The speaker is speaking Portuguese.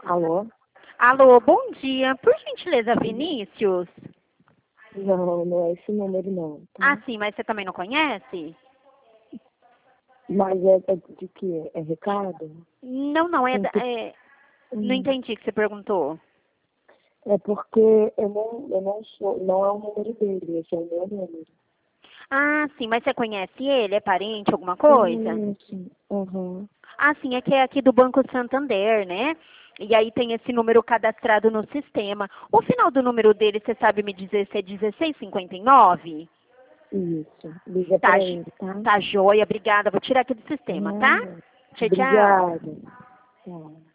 Alô? Alô, bom dia. Por gentileza, Vinícius? Não, não é esse número não. Tá? Ah, sim, mas você também não conhece? Mas é de que? É recado? Não, não, Tem que... não Hum, entendi o que você perguntou. É porque eu não sou, não é o número dele, esse é o meu número. Ah, sim, mas você conhece ele? É parente, alguma coisa? Sim. Uhum. Ah, sim, é que é aqui do Banco Santander, né? E aí tem esse número cadastrado no sistema. O final do número dele, você sabe me dizer se é 1659? Isso. Liga Tá, pra ele, tá? tá joia, obrigada. Vou tirar aqui do sistema, tá? Nada. Tchau, tchau. Obrigada. Tchau.